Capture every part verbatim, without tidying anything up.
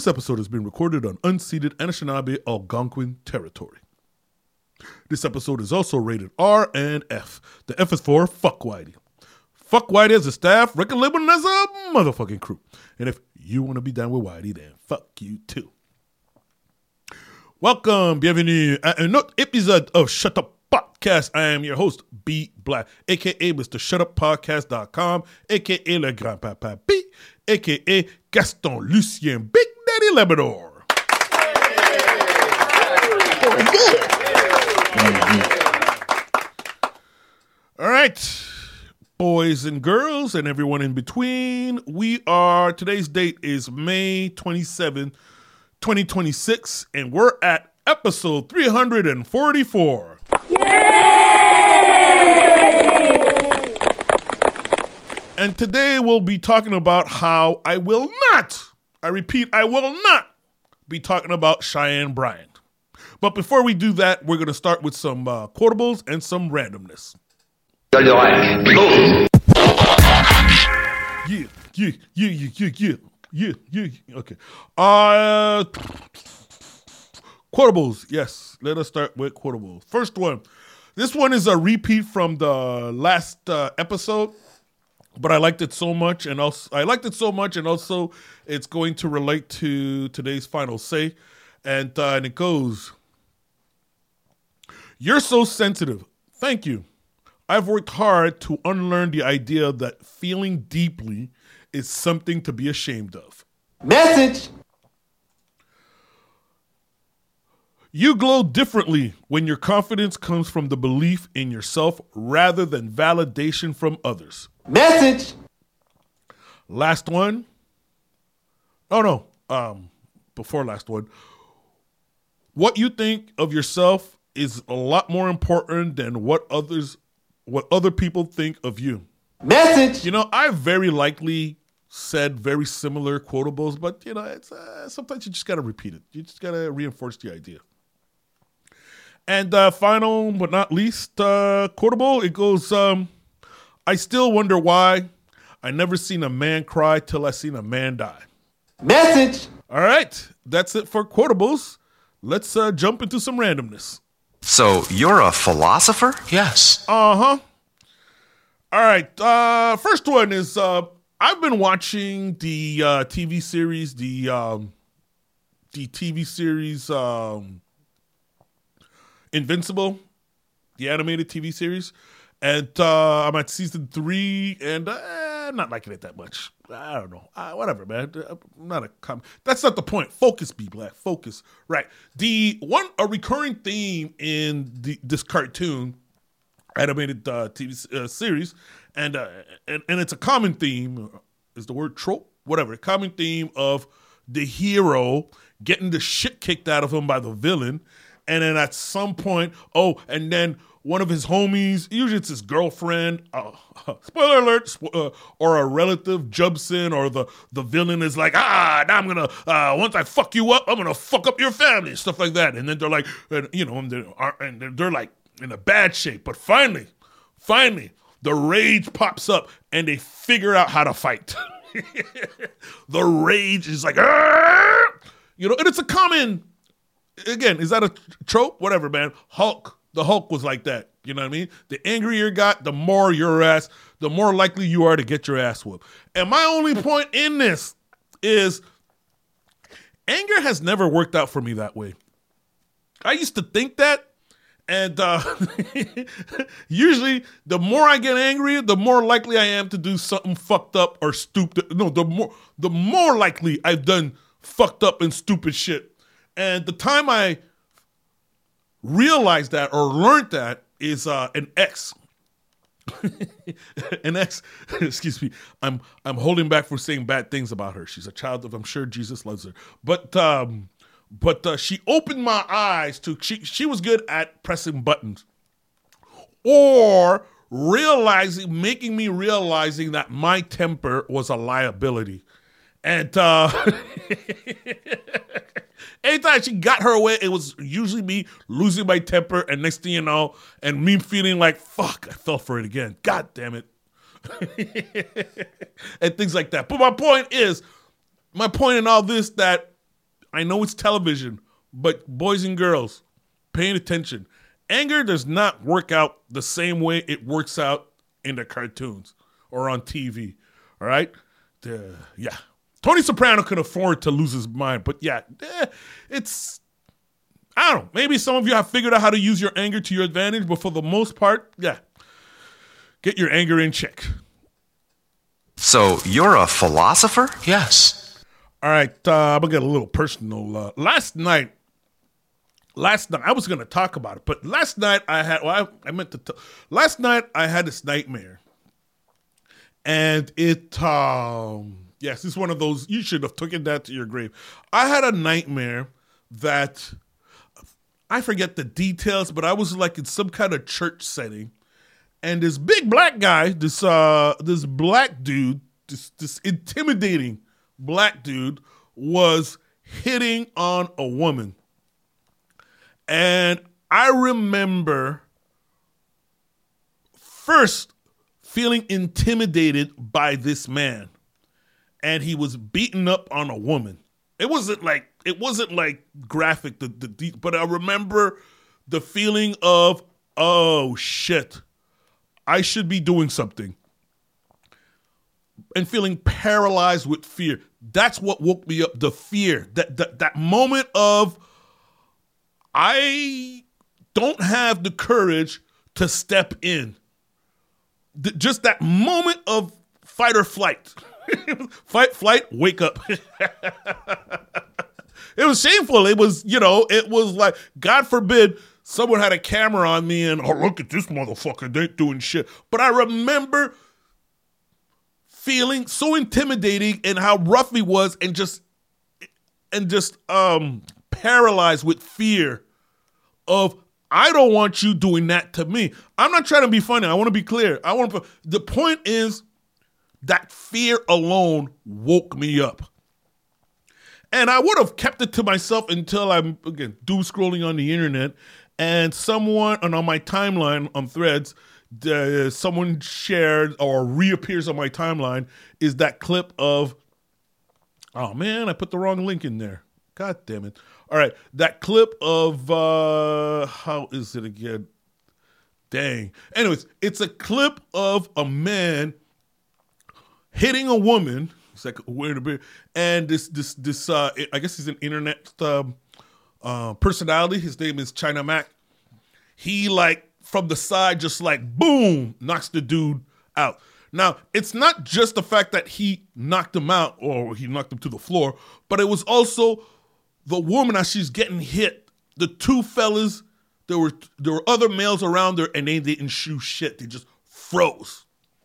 episode has been recorded on unceded Anishinaabe Algonquin territory. This episode is also rated R and F. The F is for Fuck Whitey. Fuck Whitey as a staff, record label as a motherfucking crew. And if you want to be down with Whitey, then fuck you too. Welcome, bienvenue à un autre épisode of Shut Up Podcast. I am your host, B Black, aka Mister Shut Up Podcast dot com, aka Le Grand Papa B, aka Gaston Lucien Big Daddy Labrador. Very good. All right, boys and girls and everyone in between. We are, today's date is May twenty-seventh, twenty twenty-six, and we're at episode three hundred forty-four. And today we'll be talking about how I will not, I repeat, I will not be talking about Cheyenne Bryant. But before we do that, we're going to start with some uh, quotables and some randomness. Yeah, yeah, yeah, yeah, yeah, yeah, yeah, yeah. Okay. Uh, quotables, yes. Let us start with quotables. First one. This one is a repeat from the last uh, episode. But I liked it so much, and also I liked it so much, and also it's going to relate to today's final say, and uh, and it goes: "You're so sensitive. Thank you. I've worked hard to unlearn the idea that feeling deeply is something to be ashamed of." Message. You glow differently when your confidence comes from the belief in yourself rather than validation from others. Message. Last one. Oh, no. Um, before last one. What you think of yourself is a lot more important than what others, what other people think of you. Message. You know, I've very likely said very similar quotables, but, you know, it's uh, sometimes you just got to repeat it. You just got to reinforce the idea. And uh, final but not least uh, quotable, it goes, um, I still wonder why I never seen a man cry till I seen a man die. Message. All right, that's it for quotables. Let's uh, jump into some randomness. So you're a philosopher? Yes. Uh-huh. All right, uh, first one is, uh, I've been watching the uh, T V series, the, um, the T V series um, Invincible, the animated T V series. And uh, I'm at season three, and uh, I'm not liking it that much. I don't know. Uh, whatever, man. I'm not a com- That's not the point. Focus, B Black. Focus. Right. The one, a recurring theme in the, this cartoon, animated uh, T V uh, series, and, uh, and and it's a common theme. Is the word trope? Whatever. A common theme of the hero getting the shit kicked out of him by the villain, and then at some point, oh, and then one of his homies, usually it's his girlfriend, uh, spoiler alert, spo- uh, or a relative jumps in, or the, the villain is like, ah, now I'm going to, uh, once I fuck you up, I'm going to fuck up your family, stuff like that. And then they're like, and, you know, and they're, and they're, they're like in a bad shape. But finally, finally, the rage pops up and they figure out how to fight. The rage is like, argh! You know, and it's a common, again, is that a trope? Whatever, man. Hulk. The Hulk was like that. You know what I mean? The angrier you got, the more your ass, the more likely you are to get your ass whooped. And my only point in this is anger has never worked out for me that way. I used to think that. And uh, usually the more I get angry, the more likely I am to do something fucked up or stupid. No, the more, the more likely I've done fucked up and stupid shit. And the time I realized that or learned that is uh, an ex. An ex, excuse me. I'm I'm holding back from saying bad things about her. She's a child of, I'm sure Jesus loves her. But um, but uh, she opened my eyes to, she, she was good at pressing buttons. Or realizing, making me realizing that my temper was a liability. And uh, anytime she got her way, it was usually me losing my temper, and next thing you know, and me feeling like, fuck, I fell for it again. God damn it. And things like that. But my point is, my point in all this, that I know it's television, but boys and girls, paying attention. Anger does not work out the same way it works out in the cartoons or on T V. All right? Uh, yeah. Tony Soprano can afford to lose his mind, but yeah, eh, it's, I don't know. Maybe some of you have figured out how to use your anger to your advantage, but for the most part, yeah, get your anger in check. So you're a philosopher? Yes. All right, uh, I'm going to get a little personal. Uh, last night, Last night, I was going to talk about it, but last night I had, well, I, I meant to, t- last night I had this nightmare. And it, um, yes, it's one of those, you should have taken that to your grave. I had a nightmare that, I forget the details, but I was like in some kind of church setting. And this big black guy, this, uh, this black dude, this, this intimidating black dude was hitting on a woman. And I remember first feeling intimidated by this man. And he was beating up on a woman. It wasn't like it wasn't like graphic, the, the but I remember the feeling of, oh shit, I should be doing something. And feeling paralyzed with fear. That's what woke me up, the fear. That that, that moment of, I don't have the courage to step in. The, just that moment of fight or flight. Fight, flight, wake up. It was shameful. It was, you know, it was like, God forbid someone had a camera on me and, oh, look at this motherfucker, they ain't doing shit. But I remember feeling so intimidating and how rough he was and just, and just, um, paralyzed with fear of, I don't want you doing that to me. I'm not trying to be funny. I want to be clear. I want to. The point is that fear alone woke me up, and I would have kept it to myself until I'm again doom scrolling on the internet, and someone and on my timeline on Threads, uh, someone shared or reappears on my timeline is that clip of. Oh man, I put the wrong link in there. God damn it. All right, that clip of, uh, how is it again? Dang. Anyways, it's a clip of a man hitting a woman. It's like wearing a beard. And this, this, this, uh, I guess he's an internet um, uh, personality. His name is China Mac. He, like, from the side, just like, boom, knocks the dude out. Now, it's not just the fact that he knocked him out or he knocked him to the floor, but it was also the woman, as she's getting hit, the two fellas, there were there were other males around her, and they didn't shoot shit. They just froze.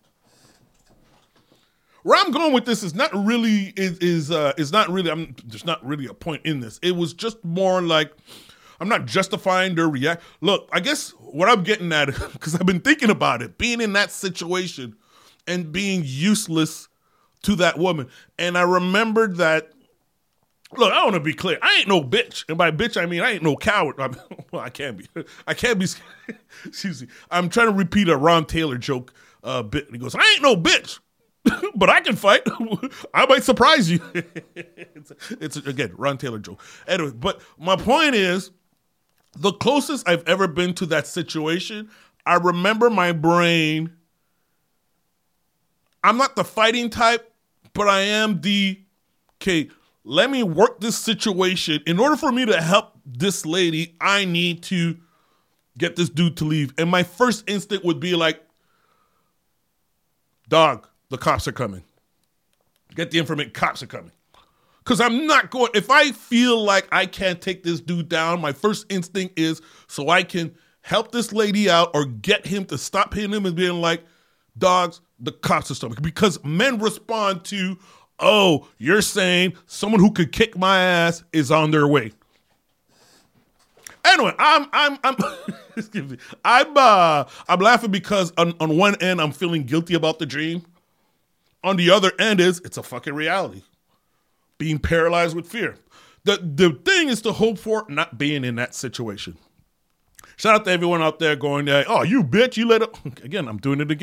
Where I'm going with this is not really is is uh, is not really. I'm, there's not really a point in this. It was just more like I'm not justifying their react. Look, I guess what I'm getting at, because I've been thinking about it, being in that situation and being useless to that woman, and I remembered that. Look, I want to be clear. I ain't no bitch. And by bitch, I mean I ain't no coward. I mean, well, I can't be. I can't be. Excuse me. I'm trying to repeat a Ron Taylor joke uh, bit. He goes, I ain't no bitch, but I can fight. I might surprise you. it's, it's, again, Ron Taylor joke. Anyway, but my point is, the closest I've ever been to that situation, I remember my brain. I'm not the fighting type, but I am the, okay, let me work this situation. In order for me to help this lady, I need to get this dude to leave. And my first instinct would be like, dog, the cops are coming. Get the information, cops are coming. Because I'm not going, if I feel like I can't take this dude down, my first instinct is so I can help this lady out or get him to stop hitting him and being like, dogs, the cops are coming. Because men respond to, oh, you're saying someone who could kick my ass is on their way. Anyway, I'm I'm I'm excuse me. I'm uh I'm laughing because on, on one end I'm feeling guilty about the dream. On the other end is it's a fucking reality. Being paralyzed with fear. The the thing is to hope for not being in that situation. Shout out to everyone out there going, oh, you bitch, you let it. Again, I'm doing it again.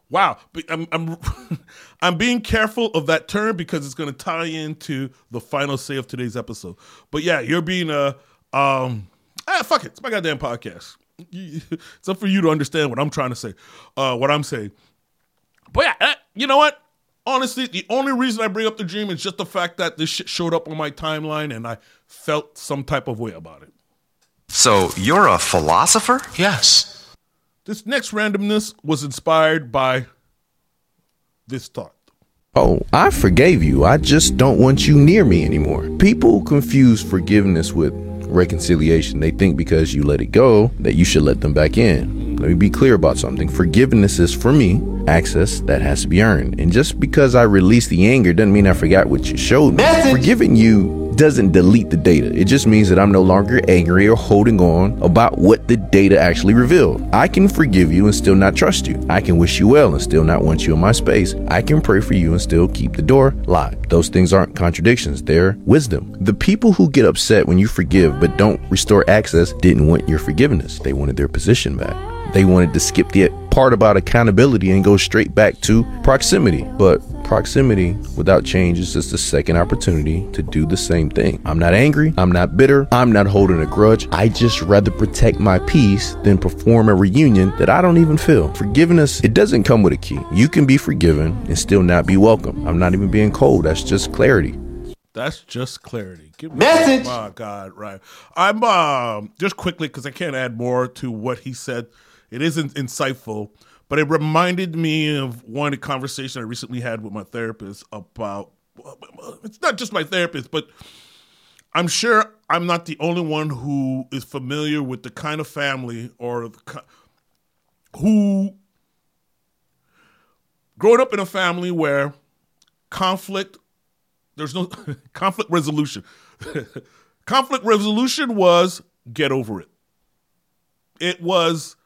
Wow, I'm I'm I'm being careful of that term because it's going to tie into the final say of today's episode. But yeah, you're being a um ah fuck it, it's my goddamn podcast. It's up for you to understand what I'm trying to say, uh, what I'm saying. But yeah, you know what? Honestly, the only reason I bring up the dream is just the fact that this shit showed up on my timeline and I felt some type of way about it. So you're a philosopher? Yes. This next randomness was inspired by this thought. Oh, I forgave you. I just don't want you near me anymore. People confuse forgiveness with reconciliation. They think because you let it go that you should let them back in. Let me be clear about something. Forgiveness is, for me, access that has to be earned. And just because I released the anger doesn't mean I forgot what you showed me. Message. Forgiving you doesn't delete the data. It just means that I'm no longer angry or holding on about what the data actually revealed. I can forgive you and still not trust you. I can wish you well and still not want you in my space. I can pray for you and still keep the door locked. Those things aren't contradictions. They're wisdom. The people who get upset when you forgive but don't restore access didn't want your forgiveness. They wanted their position back. They wanted to skip the part about accountability and go straight back to proximity. But proximity without change is just a second opportunity to do the same thing. I'm not angry. I'm not bitter. I'm not holding a grudge. I just rather protect my peace than perform a reunion that I don't even feel. Forgiveness, it doesn't come with a key. You can be forgiven and still not be welcome. I'm not even being cold. That's just clarity. That's just clarity. Give me Message. Oh God, right. I'm um just quickly because I can't add more to what he said. It isn't insightful, but it reminded me of one conversation I recently had with my therapist about. It's not just my therapist, but I'm sure I'm not the only one who is familiar with the kind of family or the, who growing up in a family where conflict. There's no conflict resolution. Conflict resolution was get over it. It was,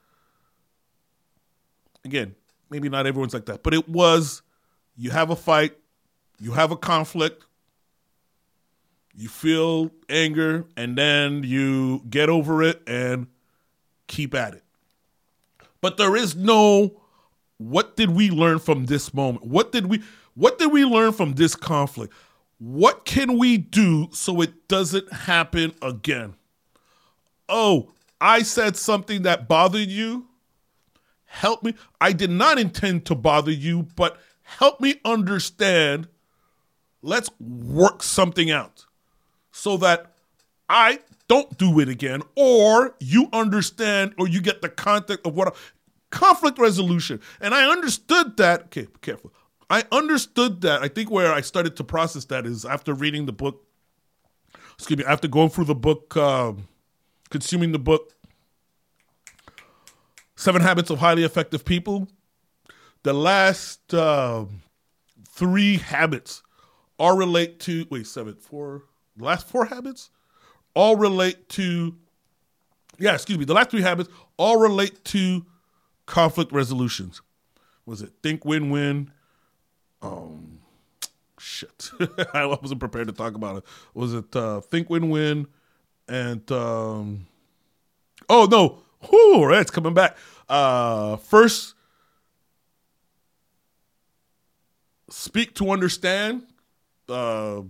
again, maybe not everyone's like that, but it was you have a fight, you have a conflict, you feel anger, and then you get over it and keep at it. But there is no, what did we learn from this moment? What did we, what did we learn from this conflict? What can we do so it doesn't happen again? Oh, I said something that bothered you. Help me. I did not intend to bother you, but help me understand. Let's work something out so that I don't do it again, or you understand, or you get the context of what I, conflict resolution. And I understood that. Okay, be careful. I understood that. I think where I started to process that is after reading the book, excuse me, after going through the book, um, consuming the book, Seven Habits of Highly Effective People. The last uh, three habits all relate to, wait, seven, four, the last four habits all relate to, yeah, excuse me, the last three habits all relate to conflict resolutions. Was it think win-win? Um, shit. I wasn't prepared to talk about it. Was it uh, think win-win and um, oh no, whoo, right, it's coming back. Uh, first, speak to understand. Uh,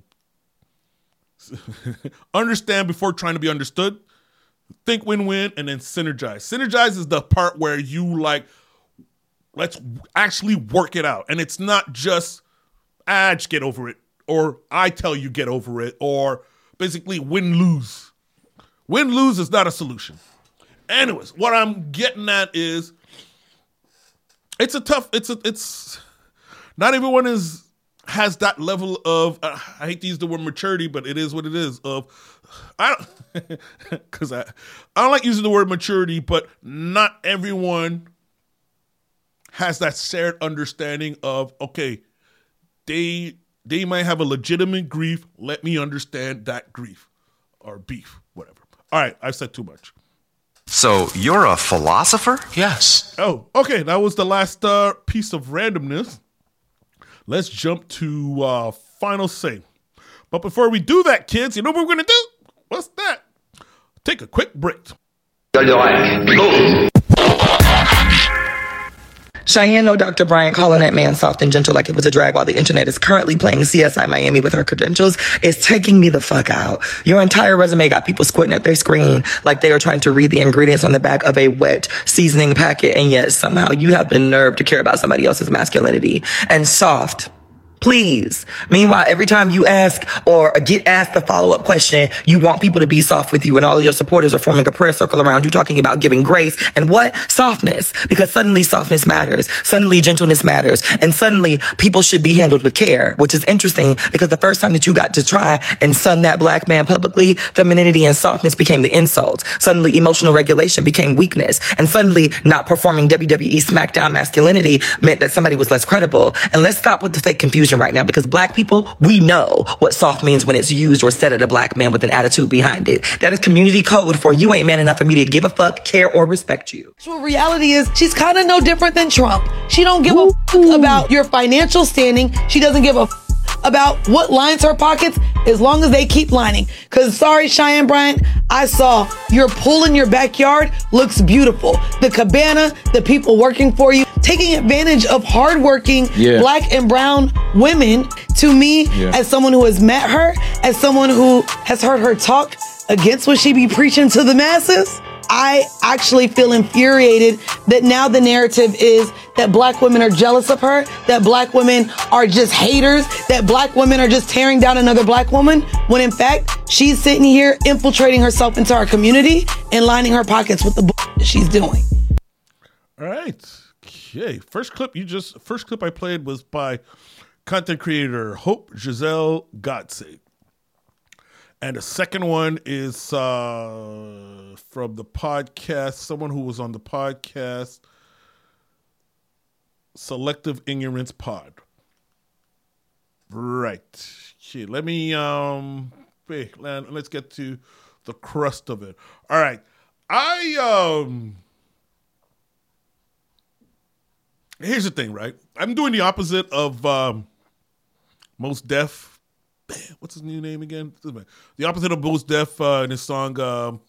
understand before trying to be understood. Think win-win and then synergize. Synergize is the part where you like. Let's actually work it out. And it's not just, ah, just get over it. Or I tell you get over it. Or basically win-lose. Win-lose is not a solution. Anyways, what I'm getting at is, it's a tough, it's a, it's, not everyone is, has that level of, uh, I hate to use the word maturity, but it is what it is, of, I don't, because I, I don't like using the word maturity, but not everyone has that shared understanding of, okay, they they might have a legitimate grief. Let me understand that grief or beef, whatever. All right, I've said too much. So you're a philosopher? Yes. Oh, okay. That was the last uh, piece of randomness. Let's jump to uh, final say. But before we do that, kids, you know what we're going to do? What's that? Take a quick break. Cheyenne know Doctor Bryant calling that man soft and gentle like it was a drag while the internet is currently playing C S I Miami with her credentials is taking me the fuck out. Your entire resume got people squinting at their screen like they are trying to read the ingredients on the back of a wet seasoning packet, and yet somehow you have the nerve to care about somebody else's masculinity. And soft. Please. Meanwhile, every time you ask or get asked a follow-up question, you want people to be soft with you, and all of your supporters are forming a prayer circle around you talking about giving grace and what? Softness. Because suddenly softness matters. Suddenly gentleness matters. And suddenly people should be handled with care, which is interesting because the first time that you got to try and sun that black man publicly, femininity and softness became the insult. Suddenly emotional regulation became weakness. And suddenly not performing W W E SmackDown masculinity meant that somebody was less credible. And let's stop with the fake confusion right now, because black people, we know what soft means when it's used or said at a black man with an attitude behind it. That is community code for you ain't man enough for me to give a fuck, care, or respect you. Actual reality is she's kind of no different than Trump. She don't give a fuck about your financial standing. She doesn't give a fuck about what lines her pockets as long as they keep lining. Because sorry, Cheyenne Bryant, I saw your pool in your backyard looks beautiful. The cabana, the people working for you, taking advantage of hardworking Yeah. black and brown women. To me, Yeah. as someone who has met her, as someone who has heard her talk against what she be preaching to the masses, I actually feel infuriated that now the narrative is that black women are jealous of her, that black women are just haters, that black women are just tearing down another black woman, when in fact, she's sitting here infiltrating herself into our community and lining her pockets with the bull she's doing. All right. Okay. First clip you just first clip I played was by content creator Hope Giselle Gotze. And the second one is uh, from the podcast, someone who was on the podcast, Selective Ignorance Pod. Right. Okay, let me, um, wait, let's get to the crust of it. All right. I, um, here's the thing, right? I'm doing the opposite of um, Mos Def. What's his new name again? The opposite of Mos Def uh, in his song. Um,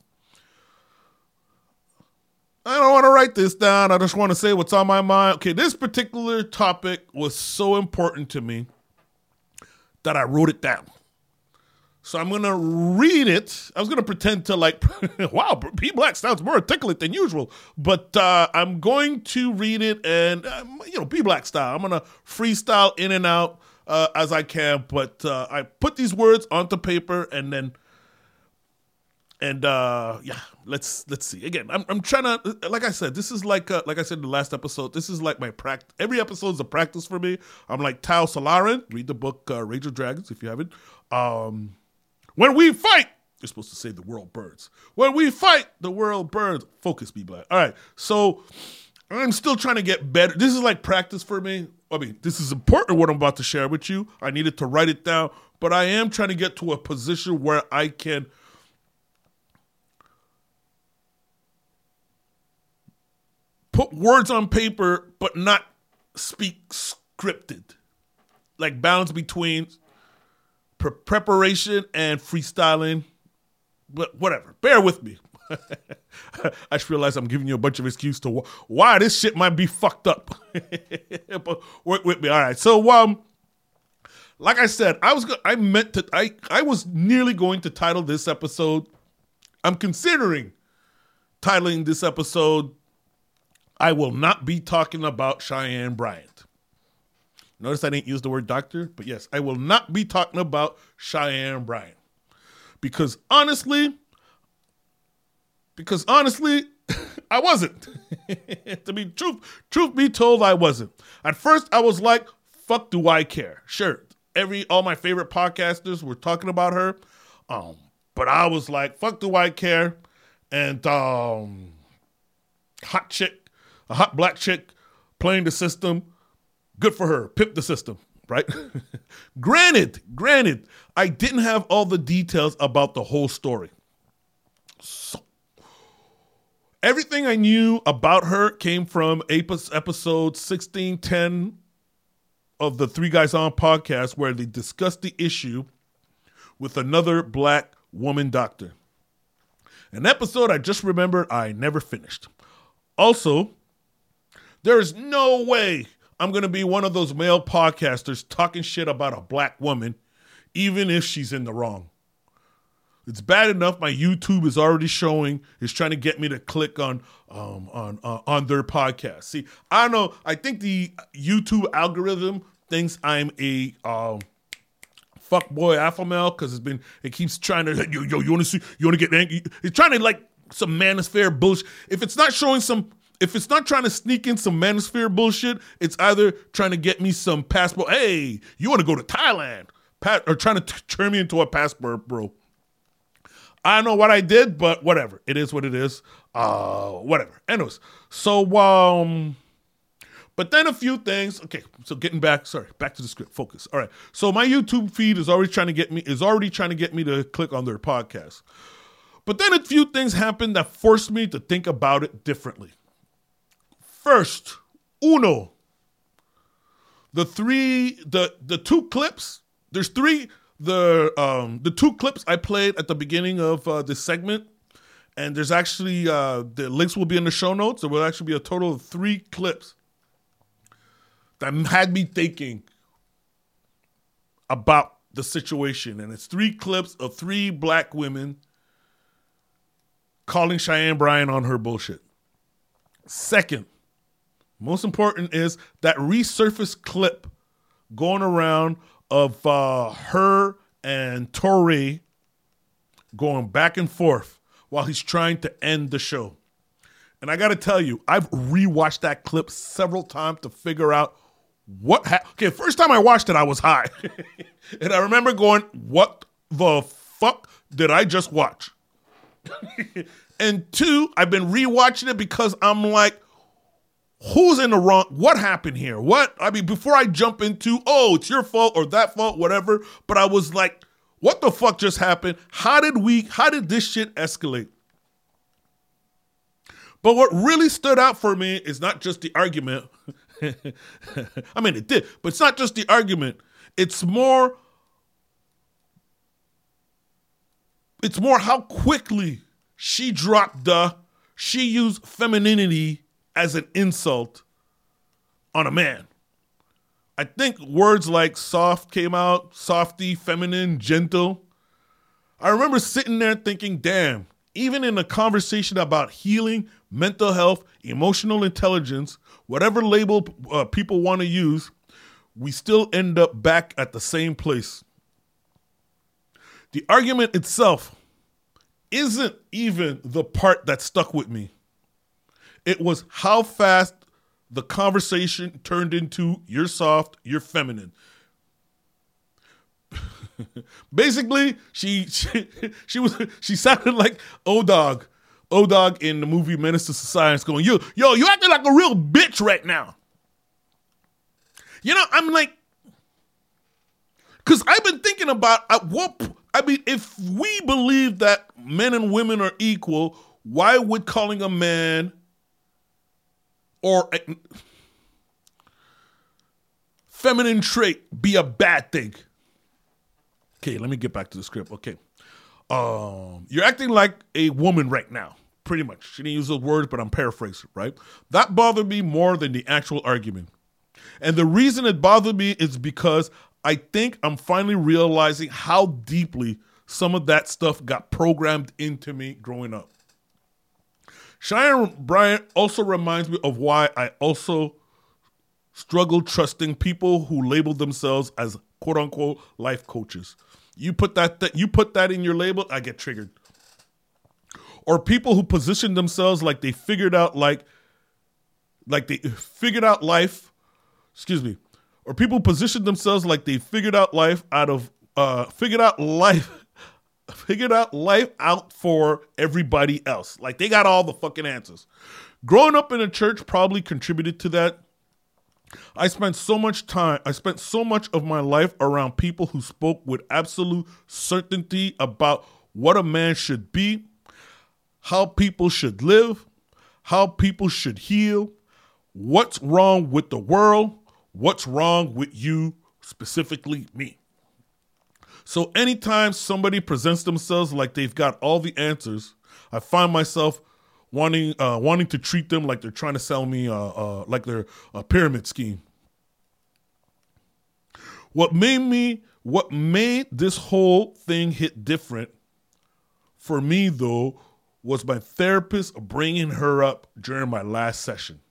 I don't want to write this down. I just want to say what's on my mind. Okay, this particular topic was so important to me that I wrote it down. So I'm going to read it. I was going to pretend to like, wow, P Black sounds more articulate than usual. But uh, I'm going to read it and, uh, you know, P Black style. I'm going to freestyle in and out uh, as I can. But uh, I put these words onto paper and then, and uh, yeah, let's let's see. Again, I'm I'm trying to, like I said, this is like, uh, like I said in the last episode, this is like my practice. Every episode is a practice for me. I'm like Tao Solarin. Read the book uh, Rage of Dragons if you haven't. Um... When we fight, you're supposed to say the world burns. When we fight, the world burns. Focus, Be Black. All right, so I'm still trying to get better. This is like practice for me. I mean, this is important what I'm about to share with you. I needed to write it down, but I am trying to get to a position where I can put words on paper, but not speak scripted. Like balance between Pre- preparation and freestyling, but whatever. Bear with me. I just realized I'm giving you a bunch of excuses to wh- why this shit might be fucked up. But work with me. All right. So, um, like I said, I was go- I meant to. I I was nearly going to title this episode. I'm considering titling this episode. I will not be talking about Cheyenne Bryant. Notice I didn't use the word doctor, but yes, I will not be talking about Cheyenne Bryant. Because honestly, because honestly, I wasn't. To be truth, truth be told, I wasn't. At first, I was like, fuck do I care? Sure, every all my favorite podcasters were talking about her. Um, but I was like, fuck do I care? And um, hot chick, a hot black chick playing the system. Good for her. Pimp the system, right? granted, granted, I didn't have all the details about the whole story. So, everything I knew about her came from episode sixteen ten of the Three Guys On podcast, where they discussed the issue with another black woman doctor. An episode I just remembered I never finished. Also, There is no way I'm going to be one of those male podcasters talking shit about a black woman, even if she's in the wrong. It's bad enough my YouTube is already showing, is trying to get me to click on um, on uh, on their podcast. See, I don't know. I think the YouTube algorithm thinks I'm a um, fuck boy alpha male because it's been it keeps trying to yo yo you want to see you want to get angry. It's trying to like some manosphere bullshit. If it's not showing some, if it's not trying to sneak in some manosphere bullshit, it's either trying to get me some passport. Hey, you want to go to Thailand? Pat, or trying to t- turn me into a passport, bro. I don't know what I did, but whatever. It is what it is. Uh, whatever. Anyways, so um, but then a few things. Okay, so getting back. Sorry, back to the script. Focus. All right. So my YouTube feed is already trying to get me is already trying to get me to click on their podcast. But then a few things happened that forced me to think about it differently. First, uno. The three, the the two clips. There's three. The um, the two clips I played at the beginning of uh, this segment, and there's actually, uh, the links will be in the show notes. There will actually be a total of three clips that had me thinking about the situation. And it's three clips of three black women calling Cheyenne Bryan on her bullshit. Second, most important is that resurfaced clip going around of uh, her and Touré going back and forth while he's trying to end the show. And I got to tell you, I've rewatched that clip several times to figure out what happened. Okay, first time I watched it, I was high. And I remember going, what the fuck did I just watch? And two, I've been rewatching it because I'm like, who's in the wrong? What happened here? What? I mean, before I jump into, oh, it's your fault or that fault, whatever. But I was like, what the fuck just happened? How did we, how did this shit escalate? But what really stood out for me is not just the argument. I mean, it did, but it's not just the argument. It's more, it's more how quickly she dropped the, she used femininity as an insult on a man. I think words like soft came out, softy, feminine, gentle. I remember sitting there thinking, damn, even in a conversation about healing, mental health, emotional intelligence, whatever label uh, people want to use, we still end up back at the same place. The argument itself isn't even the part that stuck with me. It was how fast the conversation turned into you're soft, you're feminine. Basically, she, she she was she sounded like O-Dog. O-Dog in the movie Menace to Society going, yo, yo, you acting like a real bitch right now. You know, I'm like, because I've been thinking about at what, I mean, if we believe that men and women are equal, why would calling a man or a feminine trait be a bad thing? Okay, let me get back to the script. Okay. Um, you're acting like a woman right now, pretty much. She didn't use those words, but I'm paraphrasing, right? That bothered me more than the actual argument. And the reason it bothered me is because I think I'm finally realizing how deeply some of that stuff got programmed into me growing up. Cheyenne Bryan also reminds me of why I also struggle trusting people who label themselves as quote unquote life coaches. You put that, that you put that in your label, I get triggered. Or people who position themselves like they figured out like like they figured out life, excuse me. Or people position themselves like they figured out life out of uh figured out life figured out life out for everybody else. Like they got all the fucking answers. Growing up in a church probably contributed to that. I spent so much time, I spent so much of my life around people who spoke with absolute certainty about what a man should be, how people should live, how people should heal, what's wrong with the world, what's wrong with you, specifically me. So anytime somebody presents themselves like they've got all the answers, I find myself wanting uh, wanting to treat them like they're trying to sell me uh, uh, like they're a pyramid scheme. What made me what made this whole thing hit different for me though was my therapist bringing her up during my last session.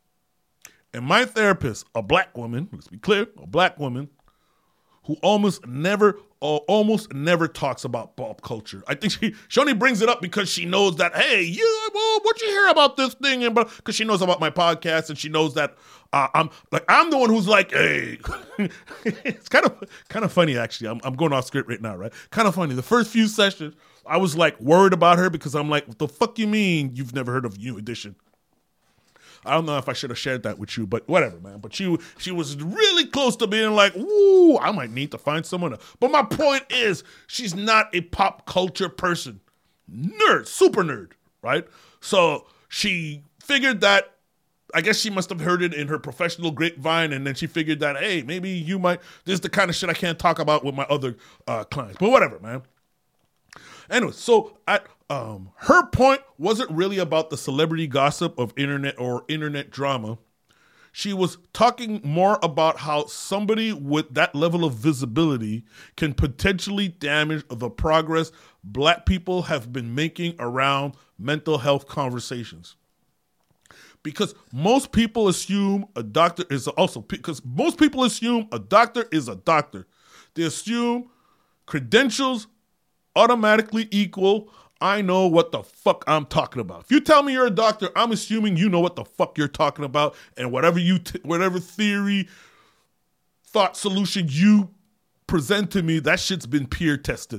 And my therapist, a black woman, let's be clear, a black woman who almost never, uh, almost never talks about pop culture. I think she, she only brings it up because she knows that, hey, you, well, what you hear about this thing? And because she knows about my podcast and she knows that uh, I'm like I'm the one who's like, hey, it's kind of kind of funny actually. I'm I'm going off script right now, right? Kind of funny. The first few sessions, I was like worried about her because I'm like, what the fuck you mean you've never heard of New Edition? I don't know if I should have shared that with you, but whatever, man. But she she was really close to being like, ooh, I might need to find someone else. But my point is, she's not a pop culture person. Nerd, super nerd, right? So she figured that, I guess she must have heard it in her professional grapevine, and then she figured that, hey, maybe you might, this is the kind of shit I can't talk about with my other uh, clients. But whatever, man. Anyway, so at um, her point wasn't really about the celebrity gossip of internet or internet drama. She was talking more about how somebody with that level of visibility can potentially damage the progress black people have been making around mental health conversations. Because most people assume a doctor is also, because most people assume a doctor is a doctor. They assume credentials automatically equal, I know what the fuck I'm talking about. If you tell me you're a doctor, I'm assuming you know what the fuck you're talking about, and whatever you, t- whatever theory, thought, solution you present to me, that shit's been peer tested.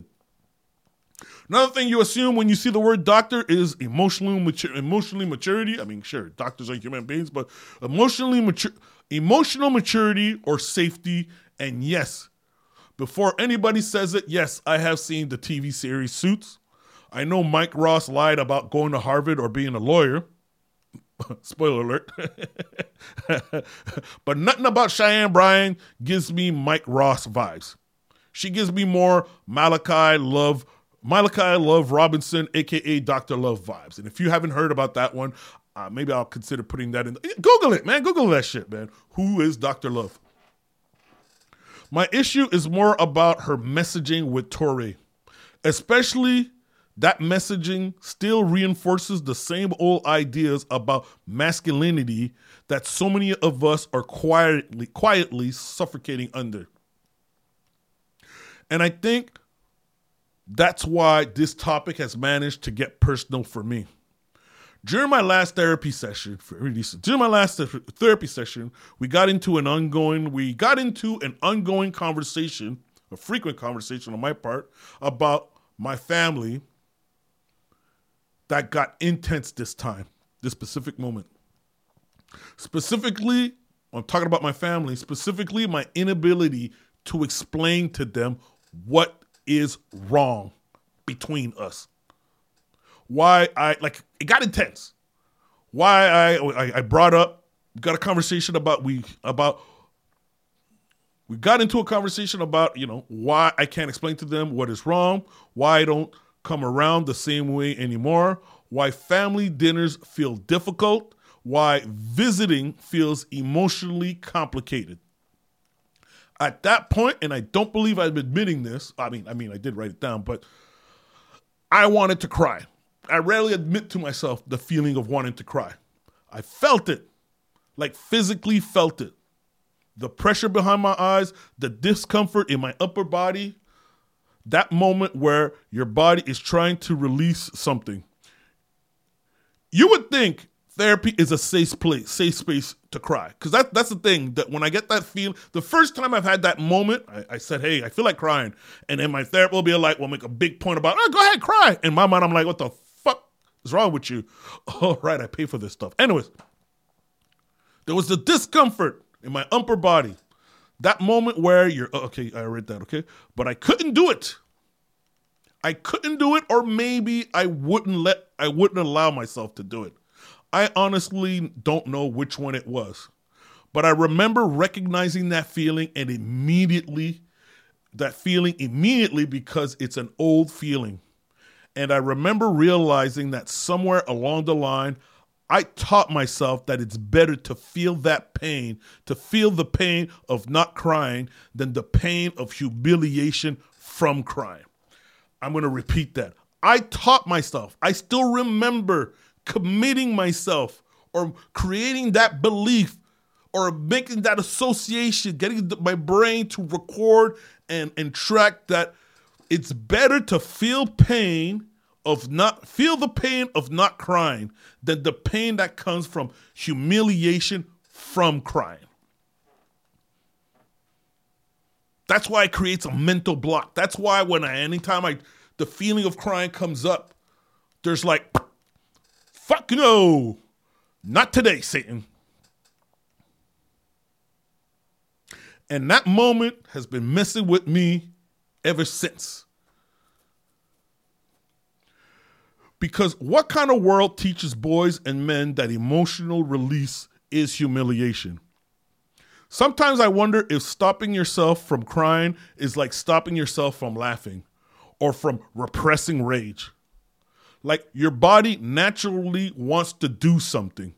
Another thing you assume when you see the word doctor is emotionally mature, emotionally maturity. I mean, sure, doctors are human beings, but emotionally mature, emotional maturity or safety, and yes. Before anybody says it, yes, I have seen the T V series Suits. I know Mike Ross lied about going to Harvard or being a lawyer. Spoiler alert. But nothing about Cheyenne Bryan gives me Mike Ross vibes. She gives me more Malachi Love, Malachi Love Robinson, a k a. Doctor Love vibes. And if you haven't heard about that one, uh, maybe I'll consider putting that in. Google it, man. Google that shit, man. Who is Doctor Love? My issue is more about her messaging with Touré. Especially that messaging still reinforces the same old ideas about masculinity that so many of us are quietly, quietly suffocating under. And I think that's why this topic has managed to get personal for me. During my last therapy session, very recent, during my last therapy session, we got into an ongoing, we got into an ongoing conversation, a frequent conversation on my part, about my family that got intense this time, this specific moment. Specifically, I'm talking about my family, specifically my inability to explain to them what is wrong between us. Why I, like, it got intense. Why I, I, I brought up, got a conversation about, we, about, we got into a conversation about, you know, why I can't explain to them what is wrong, why I don't come around the same way anymore, why family dinners feel difficult, why visiting feels emotionally complicated. At that point, and I don't believe I'm admitting this, I mean, I mean, I did write it down, but I wanted to cry. I rarely admit to myself the feeling of wanting to cry. I felt it, like physically felt it. The pressure behind my eyes, the discomfort in my upper body, that moment where your body is trying to release something. You would think therapy is a safe place, safe space to cry. Because that, that's the thing, that when I get that feeling, the first time I've had that moment, I, I said, hey, I feel like crying. And then my therapist will be like, well, make a big point about, oh, go ahead, cry. In my mind, I'm like, what the fuck is wrong with you? Oh, right, I pay for this stuff. Anyways, there was the discomfort in my upper body. That moment where you're, oh, okay, I read that, okay? But I couldn't do it. I couldn't do it, or maybe I wouldn't let, I wouldn't allow myself to do it. I honestly don't know which one it was, but I remember recognizing that feeling and immediately, that feeling immediately because it's an old feeling. And I remember realizing that somewhere along the line, I taught myself that it's better to feel that pain, to feel the pain of not crying than the pain of humiliation from crying. I'm going to repeat that. I taught myself, I still remember committing myself or creating that belief or making that association, getting my brain to record and, and track that it's better to feel pain of not feel the pain of not crying than the pain that comes from humiliation from crying. That's why it creates a mental block. That's why when I, anytime I, the feeling of crying comes up, there's like, fuck no, not today, Satan. And that moment has been messing with me ever since. Because what kind of world teaches boys and men that emotional release is humiliation? Sometimes I wonder if stopping yourself from crying is like stopping yourself from laughing or from repressing rage. Like your body naturally wants to do something,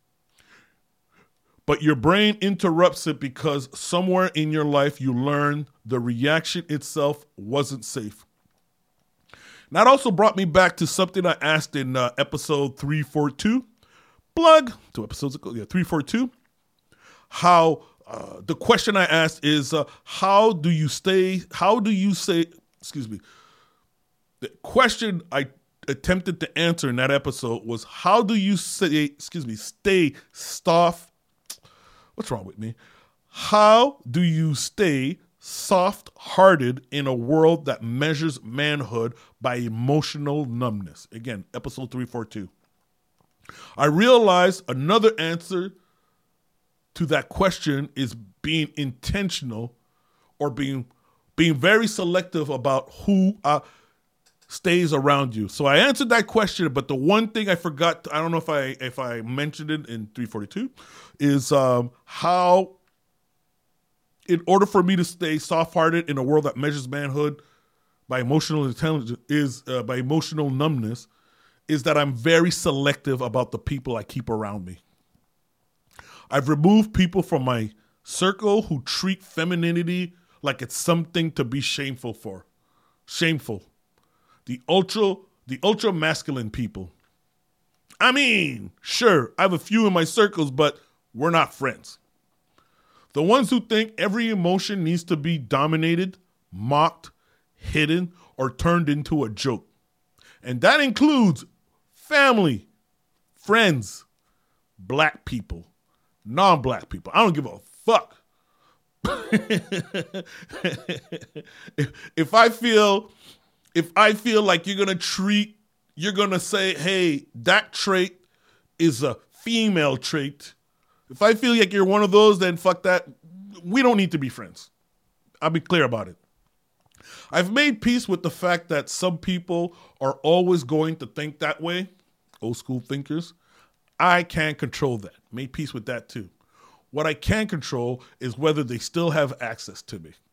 but your brain interrupts it because somewhere in your life you learn the reaction itself wasn't safe. And that also brought me back to something I asked in uh, episode three forty-two. Plug, two episodes ago, yeah, three forty-two. How, uh, the question I asked is, uh, how do you stay, how do you say, excuse me, the question I attempted to answer in that episode was, how do you say, excuse me, stay soft, what's wrong with me? How do you stay soft-hearted in a world that measures manhood by emotional numbness? Again, episode three forty-two. I realized another answer to that question is being intentional or being being very selective about who uh, stays around you. So I answered that question, but the one thing I forgot, I don't know if I if I mentioned it in three forty-two, is um, how in order for me to stay soft-hearted in a world that measures manhood by emotional intelligence is uh, by emotional numbness, is that I'm very selective about the people I keep around me. I've removed people from my circle who treat femininity like it's something to be shameful for. Shameful. The ultra, the ultra masculine people. I mean, sure, I have a few in my circles, but we're not friends. The ones who think every emotion needs to be dominated, mocked, hidden, or turned into a joke. And that includes family, friends, black people, non-black people. I don't give a fuck. if, if I feel, if I feel like you're gonna treat, you're gonna say, hey, that trait is a female trait. If I feel like you're one of those, then fuck that. We don't need to be friends. I'll be clear about it. I've made peace with the fact that some people are always going to think that way. Old school thinkers. I can't control that. Made peace with that too. What I can control is whether they still have access to me.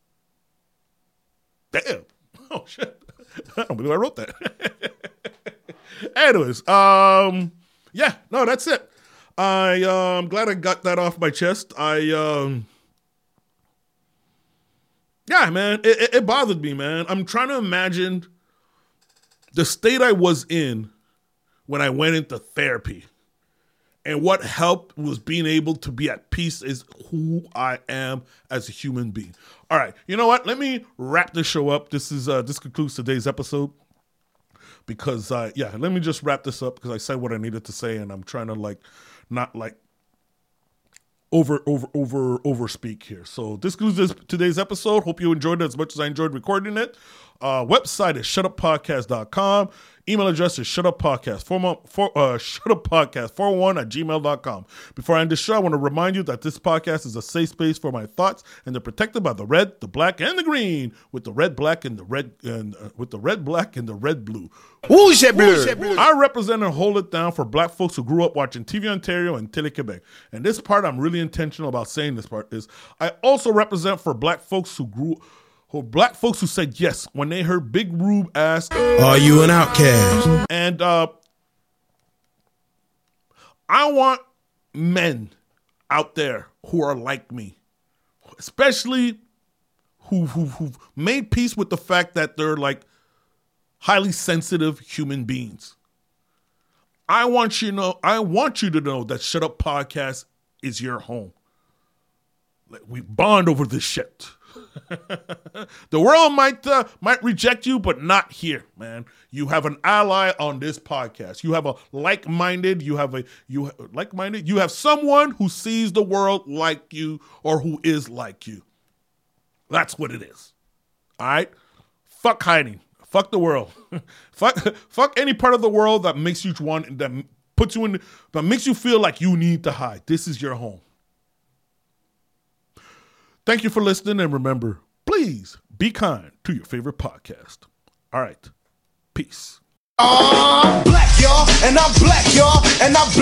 Damn. Oh, shit. I don't believe I wrote that. Anyways, um, yeah, no, that's it. I, uh, I'm glad I got that off my chest. I, um, yeah, man, it, it, it bothered me, man. I'm trying to imagine the state I was in when I went into therapy. And what helped was being able to be at peace is who I am as a human being. All right, you know what? Let me wrap this show up. This is uh, this concludes today's episode. Because, uh, yeah, let me just wrap this up because I said what I needed to say and I'm trying to, like, not, like, over, over, over, over speak here. So this concludes today's episode. Hope you enjoyed it as much as I enjoyed recording it. Uh, website is shut up podcast dot com. Email address is shutuppodcast, for, for, uh, shutuppodcast four oh one at gmail dot com. Before I end the show, I want to remind you that this podcast is a safe space for my thoughts, and they're protected by the red, the black, and the green, with the red, black, and the red, and uh, with the red, black, and the red, blue. Rouge et bleu. I represent and hold it down for black folks who grew up watching T V Ontario and Télé-Québec. And this part, I'm really intentional about saying this part, is I also represent for black folks who grew who black folks who said yes when they heard Big Rube ask, "Are you an outcast?" And uh, I want men out there who are like me, especially who who who've made peace with the fact that they're like highly sensitive human beings. I want you to know. I want you to know that Shut Up Podcast is your home. Like, we bond over this shit. The world might uh, might reject you, but not here, man. You have an ally on this podcast. You have a like-minded. You have a you like-minded. You have someone who sees the world like you or who is like you. That's what it is. All right. Fuck hiding. Fuck the world. fuck fuck any part of the world that makes you want that puts you in that makes you feel like you need to hide. This is your home. Thank you for listening, and remember, please be kind to your favorite podcast. All right. Peace. I'm black, y'all, and I'm black, y'all, and I'm